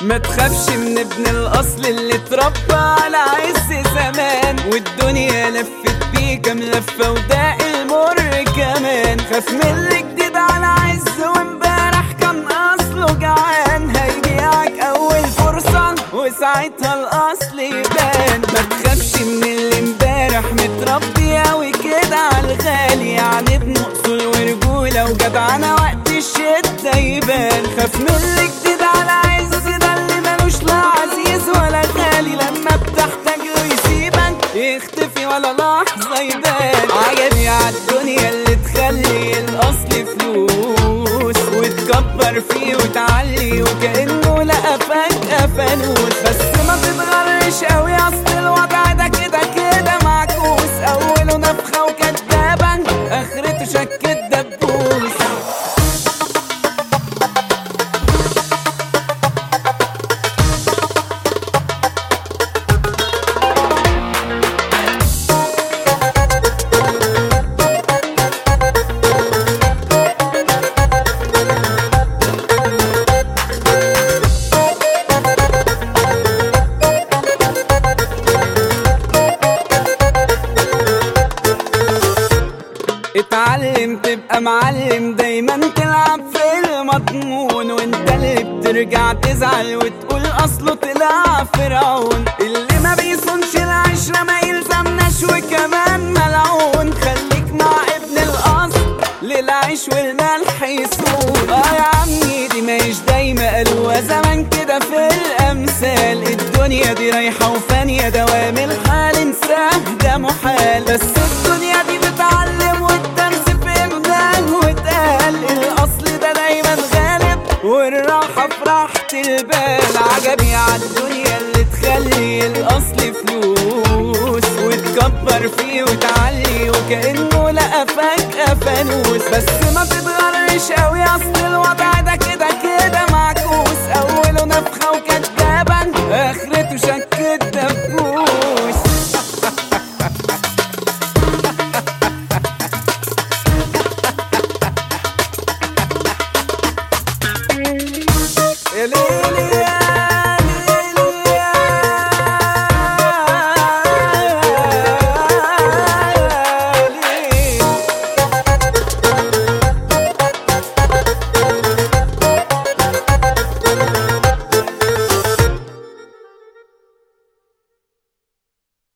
ما تخافش من ابن الاصل اللي اتربى على عز زمان، والدنيا لفت بيه كام لفه وداق المر كمان. خاف من اللي جديد على عز وامبارح كان اصله جعان، هيبيعك اول فرصه وساعتها الاصل يبان. ما تخافش من اللي امبارح متربي اوي كده عالغالي، يعني ابن اصول ورجوله وجدعنه وقت الشده يبان. خاف من اللي جديد على عز ده اللي ملوش لا عزيز ولا غالي، لما بتحتاجه يسيبك يختفي ولا لحظه يبان. عجبي عالدنيا اللي تخلي الاصل فلوس وتكبر فيه وتعلي وكأنه لقى فجأة فانوس. بس ما تتغرش اوي اصل الوضع ده كده كده معكوس، اوله نفخة وكدابة اخرته شك الدبوس. اتعلم تبقى معلم، دايما تلعب في المضمون، وانت اللي بترجع تزعل وتقول اصله طلع فرعون. اللي ما بيصونش العشرة ما يلزمناش وكمان ملعون، خليك مع ابن الاصل للعيش والملح يسود. يا عمي دي ماهيش دايما، قالوا زمان كده في الامثال، الدنيا دي رايحة وفانية دوام الحال انساه ده محال. بس الدنيا دي بتعلم والدرس فهمناه واتقال، الاصل ده دايما غالب والراحة في راحة البال. عجبي عالدنيا اللي تخلي الاصل فلوس وتكبر فيه وتعلي وكأنه لقى فجأة فانوس. بس ما تتغرش اوي